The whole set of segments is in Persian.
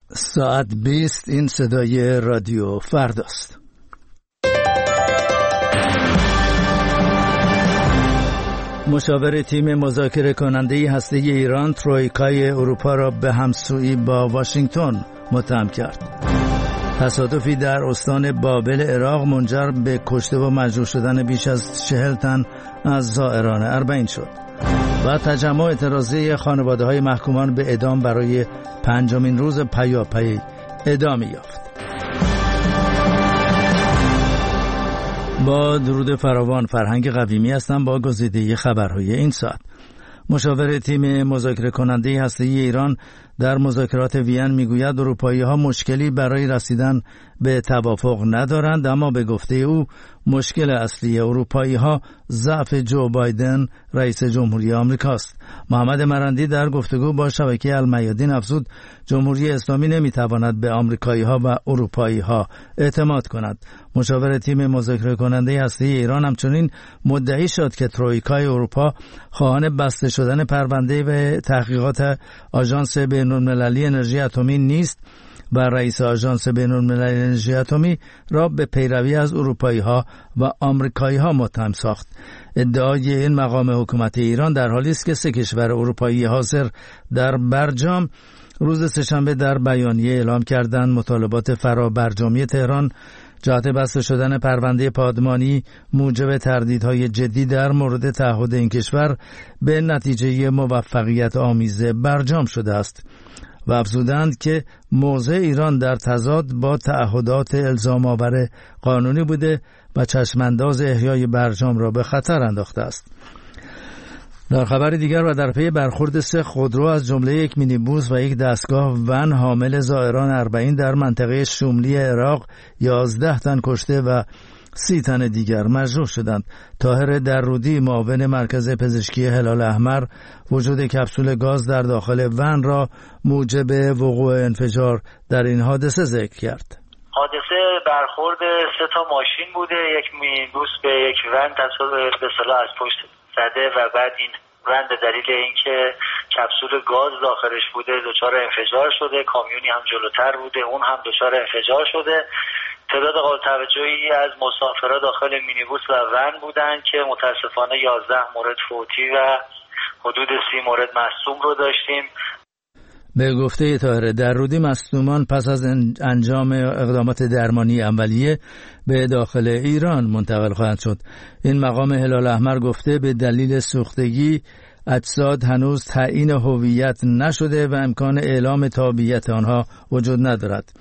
ساعت 20 این صدای رادیو فرداست. مشاور تیم مذاکره کننده هسته ایران ترویکای اروپا را به همسویی با واشنگتن متهم کرد. تصادفی در استان بابل عراق منجر به کشته و مجروح شدن بیش از 40 تن از زائران اربعین شد و تجمع اعتراضی خانواده‌های محکومان به اعدام برای 5مین روز پیاپی ادامه یافت. با درود فراوان، فرهنگ قویمی هستم با گزیده خبرهای این ساعت. مشاور تیم مذاکره کننده هسته‌ای ایران در مذاکرات وین میگوید اروپایی‌ها مشکلی برای رسیدن به توافق ندارند، اما به گفته او مشکل اصلی اروپایی‌ها ضعف جو بایدن رئیس جمهوری آمریکاست. محمد مرندی در گفتگو با شبکه المیادین افزود جمهوری اسلامی نمیتواند به آمریکایی‌ها و اروپایی‌ها اعتماد کند. مشاور تیم مذاکره کننده هسته‌ای ایران همچنین مدعی شد که ترویکای اروپا خواهان بسته شدن پرونده و تحقیقات آژانس بین‌المللی انرژی اتمی نیست و رئیس آژانس بین‌المللی انرژی اتمی را به پیروی از اروپایی‌ها و آمریکایی‌ها متهم ساخت. ادعای این مقام حکومت ایران در حالی است که 3 کشور اروپایی حاضر در برجام روز سه‌شنبه در بیانیه اعلام کردند مطالبات فرابرجامی تهران جهت بسته شدن پرونده پادمانی موجب تردیدهای جدی در مورد تعهد این کشور به نتیجه موفقیت آمیز برجام شده است و افزودند که موضع ایران در تضاد با تعهدات الزام آور قانونی بوده و چشمانداز احیای برجام را به خطر انداخته است. در خبر دیگر و در پی برخورد 3 خودرو از جمله 1 مینیبوس و 1 دستگاه ون حامل زائران اربعین در منطقه شملی عراق 11 تن کشته و 30 تن دیگر مجروح شدند. طاهر درودی معاون مرکز پزشکی هلال احمر وجود کپسول گاز در داخل ون را موجب وقوع انفجار در این حادثه ذکر کرد. حادثه برخورد 3 تا ماشین بوده، 1 مینیبوس به 1 ون تصادف به اصطلاح از پشت زده و بعد این ون به دلیل اینکه کپسول گاز داخلش بوده دچار انفجار شده. کامیونی هم جلوتر بوده، اون هم دچار انفجار شده. تعداد قابل توجهی از مسافرها داخل مینیبوس و ون بودن که متاسفانه 11 مورد فوتی و حدود 30 مورد مصدوم رو داشتیم. به گفته طاهر درودی مصدومان پس از انجام اقدامات درمانی اولیه به داخل ایران منتقل خواهند شد. این مقام هلال احمر گفته به دلیل سوختگی اجساد هنوز تعیین هویت نشده و امکان اعلام تابعیت آنها وجود ندارد.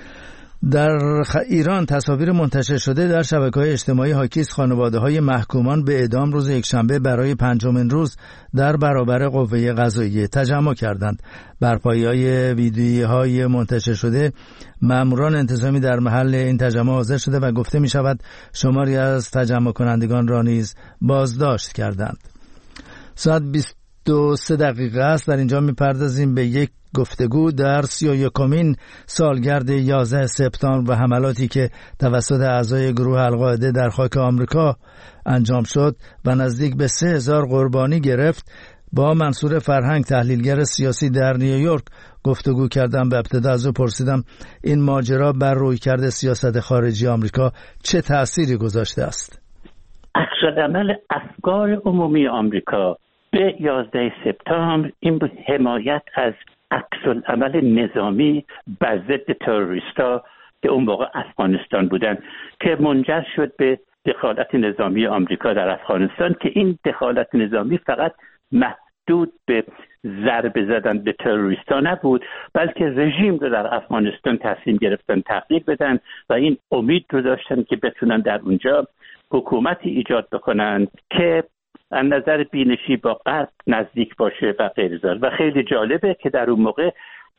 در ایران تصاویر منتشر شده در شبکه‌های اجتماعی حاکی از خانواده‌های محکومان به اعدام روز یکشنبه برای 5مین روز در برابر قوه قضاییه تجمع کردند. بر پایه‌های ویدیوهای منتشر شده ماموران انتظامی در محل این تجمع حاضر شده و گفته می‌شود شماری از تجمع کنندگان را نیز بازداشت کردند. ساعت 23 دقیقه است. در اینجا می‌پردازیم به یک گفتگو در 31مین سالگرد 11 سپتامبر و حملاتی که توسط اعضای گروه القاعده در خاک آمریکا انجام شد و نزدیک به 3000 قربانی گرفت. با منصور فرهنگ تحلیلگر سیاسی در نیویورک گفتگو کردم. به ابتدا از او پرسیدم این ماجرا بر رویکرد سیاست خارجی آمریکا چه تأثیری گذاشته است؟ عکس‌العمل افکار عمومی آمریکا به 11 سپتامبر این حمایت از عکس‌العمل نظامی بر ضد تروریستا که اون موقع افغانستان بودن که منجر شد به دخالت نظامی آمریکا در افغانستان، که این دخالت نظامی فقط محدود به ضربه زدن به تروریستا نبود، بلکه رژیم رو در افغانستان تصمیم گرفتن تغییر بدن و این امید رو داشتن که بتونن در اونجا حکومتی ایجاد بکنن که از نظر بینشی با غرب نزدیک باشه و غیره. و خیلی جالبه که در اون موقع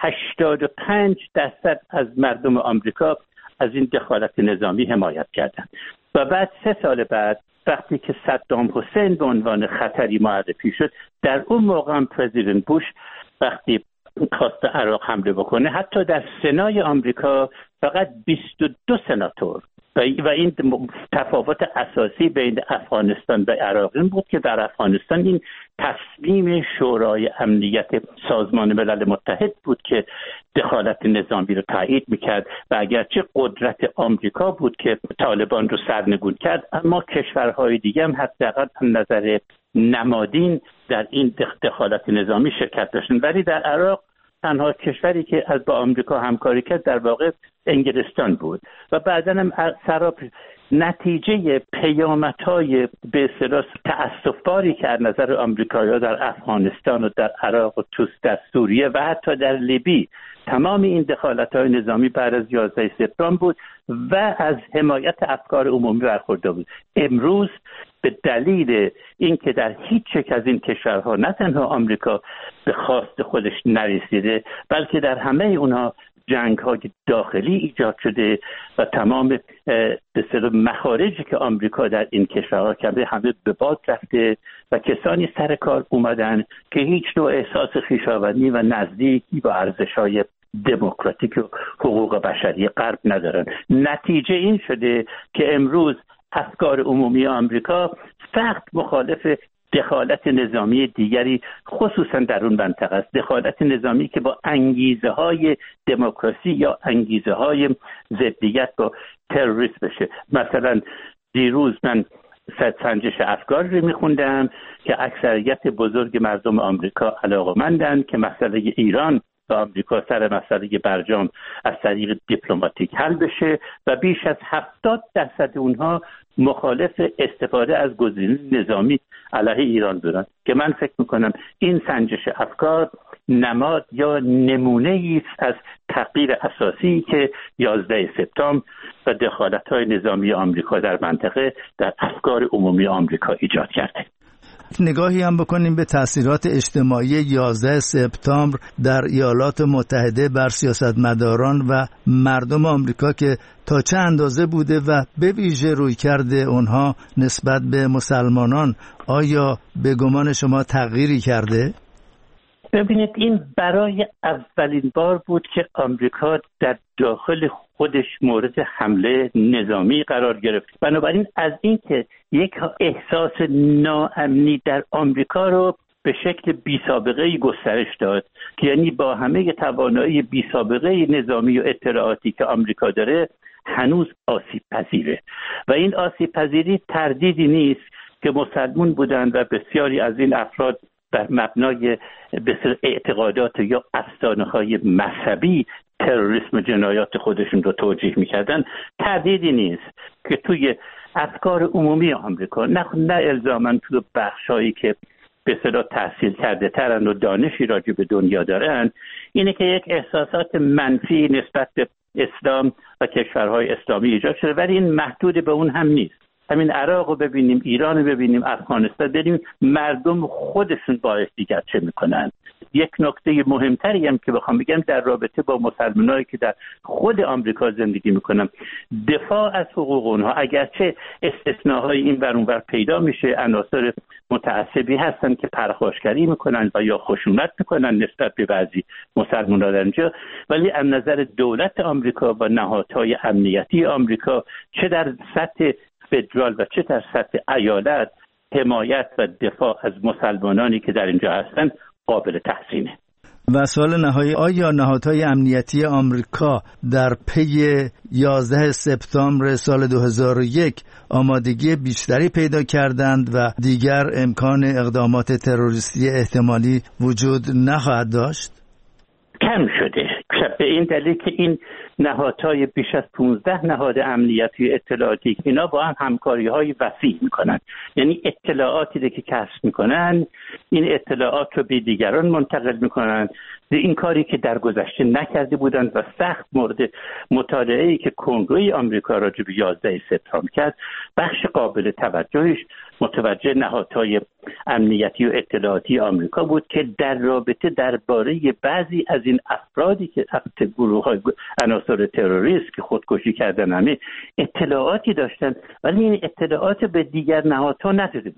85% از مردم آمریکا از این دخالت نظامی حمایت کردند. و بعد 3 سال بعد وقتی که صدام حسین به عنوان خطری معرفی شد، در اون موقع هم پرزیدنت بوش وقتی خواست به عراق حمله بکنه، حتی در سنای آمریکا فقط 22 سناتور و این تفاوت اساسی بین افغانستان و عراق این بود که در افغانستان این تصمیم شورای امنیت سازمان ملل متحد بود که دخالت نظامی رو تایید میکرد و اگرچه قدرت آمریکا بود که طالبان رو سرنگون کرد، اما کشورهای دیگه هم حداقل از نظر نمادین در این دخالت نظامی شرکت داشتن. ولی در عراق تنها کشوری که از با آمریکا همکاری کرد در واقع انگلستان بود و بعداً هم نتیجه پیامدهای به اصطلاح تأسف‌باری که از نظر آمریکایی‌ها در افغانستان و در عراق و در سوریه و حتی در لیبی تمام این دخالت‌های نظامی بعد از 11 سپتامبر بود و از حمایت افکار عمومی برخوردار بود. امروز به دلیل اینکه در هیچ یک از این کشورها نه تنها آمریکا به خواست خودش نرسیده، بلکه در همه اونها جنگ‌های داخلی ایجاد شده و تمام به اصطلاح مخارجی که آمریکا در این کشورها کرده همه به باد رفته و کسانی سر کار اومدن که هیچ نوع احساس خویشاوندی و نزدیکی با ارزش‌های دموکراتیک و حقوق بشری غرب ندارن. نتیجه این شده که امروز افکار عمومی آمریکا سخت مخالف دخالت نظامی دیگری خصوصا در اون منطقه است، دخالت نظامی که با انگیزه های دموکراسی یا انگیزه های ضدیت با تروریسم بشه. مثلا دیروز من سنجش افکار رو میخوندم که اکثریت بزرگ مردم آمریکا علاقه‌مندند که مسئله ایران و آمریکا سر مسئله برجام از طریق دیپلماتیک حل بشه و بیش از 70% اونها مخالف استفاده از گزینه نظامی علیه ایران بودن که من فکر میکنم این سنجش افکار نماد یا نمونه است از تغییر اساسی که 11 سپتامبر و دخالت‌های نظامی آمریکا در منطقه در افکار عمومی آمریکا ایجاد کرده. نگاهی هم بکنیم به تأثیرات اجتماعی 11 سپتامبر در ایالات متحده بر سیاستمداران و مردم آمریکا که تا چه اندازه بوده و به ویژه رویکرد اونها نسبت به مسلمانان آیا به گمان شما تغییری کرده؟ ببینید، این برای اولین بار بود که آمریکا در داخل خودش مورد حمله نظامی قرار گرفت. بنابراین از این که یک احساس ناامنی در آمریکا رو به شکل بی سابقه‌ای گسترش داد که یعنی با همه توانایی بی سابقه نظامی و اطلاعاتی که آمریکا داره هنوز آسیب پذیره و این آسیب پذیری تردیدی نیست که مسلمون بودند و بسیاری از این افراد بر مبنای اعتقادات یا افسانه‌های مذهبی تروریسم جنایات خودشون رو توجیه می‌کردن. تردیدی نیست که توی افکار عمومی آمریکا نه الزاماً توی بخشایی که به اصطلاح تحصیل کرده ترن و دانشی راجع به دنیا دارن، اینه که یک احساسات منفی نسبت به اسلام و کشورهای اسلامی ایجاد شده، ولی این محدود به اون هم نیست. همین عراق رو ببینیم، ایران رو ببینیم، افغانستان ببینیم، مردم خودشون با یکدیگر چه میکنن. یک نکته مهمتری هم که بخوام بگم در رابطه با مسلمانایی که در خود آمریکا زندگی میکنن، دفاع از حقوق اونها اگرچه استثناهای این ور اون ور پیدا میشه، عناصر متعصبی هستن که پرخاشگری میکنن و یا خشونت میکنن نسبت به بعضی مسلمانان در اینجا، ولی از نظر دولت آمریکا و نهادهای امنیتی آمریکا چه در سطح فدرال و چه در سطح ایالت حمایت و دفاع از مسلمانانی که در اینجا هستن قابل تحسینه. و سوال نهایی، آیا نهادهای امنیتی آمریکا در پی 11 سپتامبر سال 2001 آمادگی بیشتری پیدا کردند و دیگر امکان اقدامات تروریستی احتمالی وجود نخواهد داشت؟ کم شده به این دلیل که این نهادهای بیش از 15 نهاد امنیتی اطلاعاتی اینا با هم همکاری‌های وسیع می‌کنند، یعنی اطلاعاتی که کسب می‌کنن این اطلاعات رو به دیگران منتقل می‌کنن. این کاری که در گذشته نکرده بودند و سخت مورد مطالعه‌ای که کنگره آمریکا راجع به 11 سپتامبر کرد، بخش قابل توجهش متوجه نهادهای امنیتی و اطلاعاتی آمریکا بود که در رابطه درباره بعضی از این افرادی که گروه‌های عناصر تروریست که خودکشی کردن همه اطلاعاتی داشتن، ولی این اطلاعات به دیگر نهادها نداده بودند.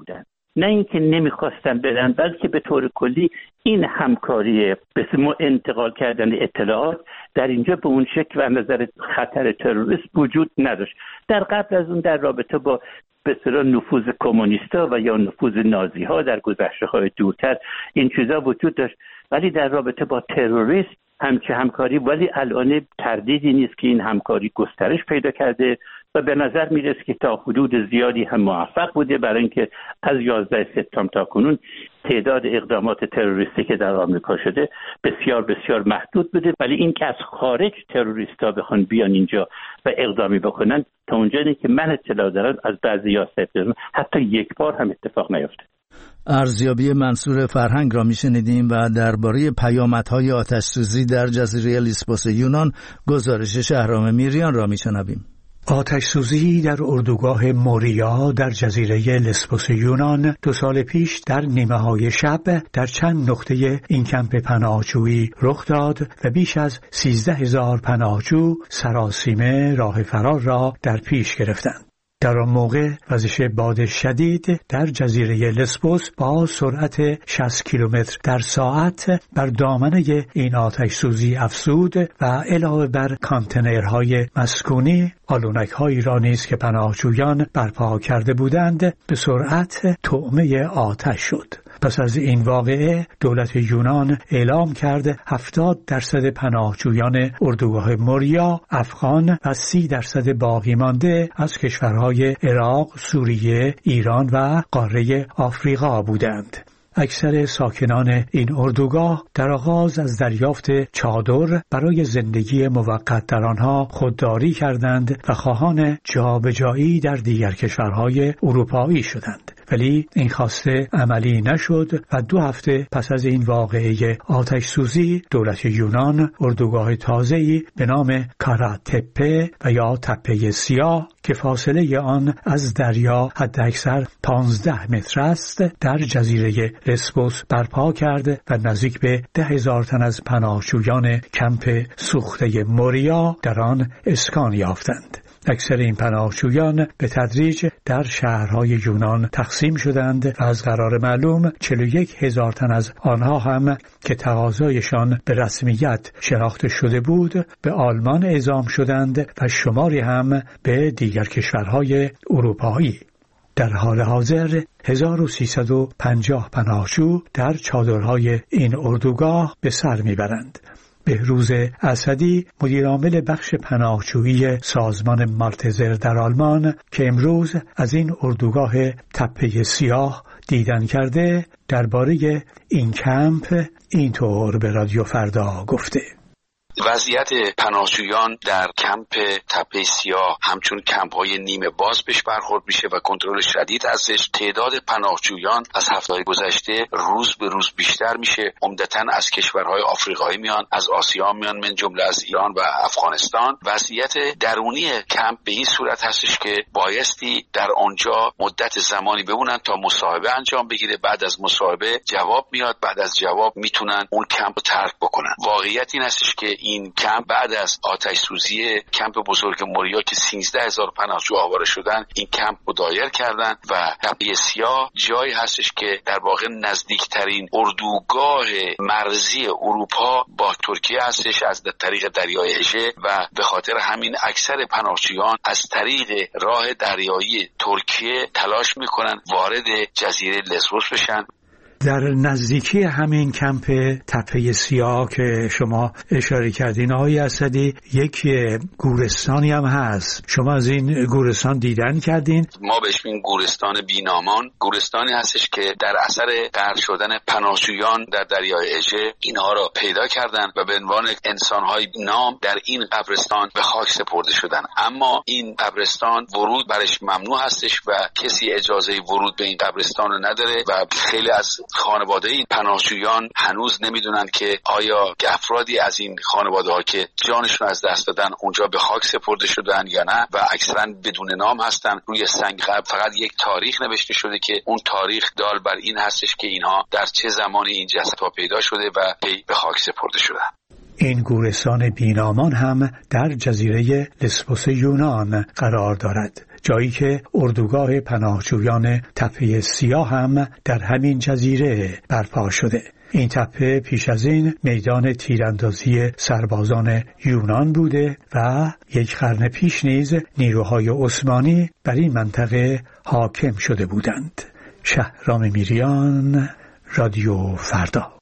نه اینکه نمیخواستن بدن، بلکه به طور کلی این همکاری به انتقال کردن اطلاعات در اینجا به اون شکل و نظر خطر تروریسم وجود نداشت. در قبل از اون در رابطه با به اصطلاح نفوذ کمونیستا و یا نفوذ نازی ها در گذشته‌های دورتر این چیزا وجود داشت، ولی در رابطه با تروریسم همکاری، ولی الان تردیدی نیست که این همکاری گسترش پیدا کرده و به نظر میرسه که تا حدود زیادی هم موفق بوده، برای اینکه از 11 سپتامبر تا کنون تعداد اقدامات تروریستی که در آمریکا شده بسیار بسیار محدود بوده، ولی این که از خارج تروریستا بخوان بیان اینجا و اقدامی بکنن تا اونجایی که من اطلاع دارم از بعضی 11 سپتامبر حتی یک بار هم اتفاق نیفته. ارزیابی منصور فرهنگ را میشنیدیم و درباره پیامدهای آتش‌سوزی در جزیره لیسبوس یونان گزارش شهرام میریان را میشنویم. آتش‌سوزی در اردوگاه موریا در جزیره لسبوس یونان 2 سال پیش در نیمه‌های شب در چند نقطه این کمپ پناهجویی رخ داد و بیش از 13,000 پناهجو سراسیمه راه فرار را در پیش گرفتند. در آن موقع وزش باد شدید در جزیره لسبوس با سرعت 60 کیلومتر در ساعت بر دامنه این آتش سوزی افزود و علاوه بر کانتینرهای مسکونی آلونک‌هایی را نیز که پناهجویان برپا کرده بودند به سرعت طعمه آتش شد. پس از این واقعه دولت یونان اعلام کرد 70% پناهجویان اردوگاه موریا افغان و 30% باقی مانده از کشورهای عراق، سوریه، ایران و قاره آفریقا بودند. اکثر ساکنان این اردوگاه در آغاز از دریافت چادر برای زندگی موقت در آنها خودداری کردند و خواهان جابجایی در دیگر کشورهای اروپایی شدند. ولی این خواسته عملی نشد و 2 هفته پس از این واقعه آتش سوزی دولت یونان اردوگاه تازه‌ای به نام کارا تپه و یا تپه سیاه که فاصله آن از دریا حداکثر 15 متر است در جزیره لسبوس برپا کرد و نزدیک به 10,000 تن از پناهجویان کمپ سوخته موریا در آن اسکان یافتند. اکثر این پناهجویان به تدریج در شهرهای یونان تقسیم شدند و از قرار معلوم 41,000 تن از آنها هم که تقاضایشان به رسمیت شناخته شده بود به آلمان اعزام شدند و شماری هم به دیگر کشورهای اروپایی. در حال حاضر 1350 پناهجو در چادرهای این اردوگاه به سر میبرند. بهروز اسدی مدیرعامل بخش پناهجویی سازمان مالتزر در آلمان که امروز از این اردوگاه تپه سیاه دیدن کرده درباره این کمپ اینطور به رادیو فردا گفته: وضعیت پناهجویان در کمپ تپه سیاه همچون کمپ‌های نیمه باز بهش برخورد میشه و کنترل شدید ازش. تعداد پناهجویان از هفته‌های گذشته روز به روز بیشتر میشه. عمدتاً از کشورهای آفریقایی میان، از آسیا میان، من جمله از ایران و افغانستان. وضعیت درونی کمپ به این صورت هستش که بایستی در آنجا مدت زمانی بمونن تا مصاحبه انجام بگیره. بعد از مصاحبه جواب میاد، بعد از جواب میتونن اون کمپ رو ترک بکنن. واقعیت این هستش که این کمپ بعد از آتش سوزی کمپ بزرگ موریا که 13,000 پناهجو آواره شدن این کمپ رو دایر کردن و تپه سیاه جایی هستش که در واقع نزدیکترین اردوگاه مرزی اروپا با ترکیه هستش از طریق دریای اژه و به خاطر همین اکثر پناهجویان از طریق راه دریایی ترکیه تلاش میکنن وارد جزیره لسبوس بشن. در نزدیکی همین کمپ تپه سیاه که شما اشاره کردین آقای اسدی یک گورستانی هم هست. شما از این گورستان دیدن کردین؟ ما بهش میگیم گورستان بینامان. گورستانی هستش که در اثر غرق شدن پناهجویان در دریای اژه اینها را پیدا کردن و به عنوان انسان‌های نام در این قبرستان به خاک سپرده شدن. اما این قبرستان ورود برش ممنوع هستش و کسی اجازه ورود به این قبرستان رو نداره و خیلی از خانواده این پناهجویان هنوز نمیدونن که آیا افرادی از این خانواده ها که جانشون از دست دادن اونجا به خاک سپرده شدن یا نه و اکثرا بدون نام هستن. روی سنگ قبر فقط یک تاریخ نوشته شده که اون تاریخ دال بر این هستش که اینها در چه زمانی این جسدها پیدا شده و به خاک سپرده شدن. این گورستان بینامان هم در جزیره لسبوس یونان قرار دارد. جایی که اردوگاه پناهجویان تپه سیاه هم در همین جزیره برپا شده. این تپه پیش از این میدان تیراندازی سربازان یونان بوده و یک قرن پیش نیز نیروهای عثمانی بر این منطقه حاکم شده بودند. شهرام میریان، رادیو فردا.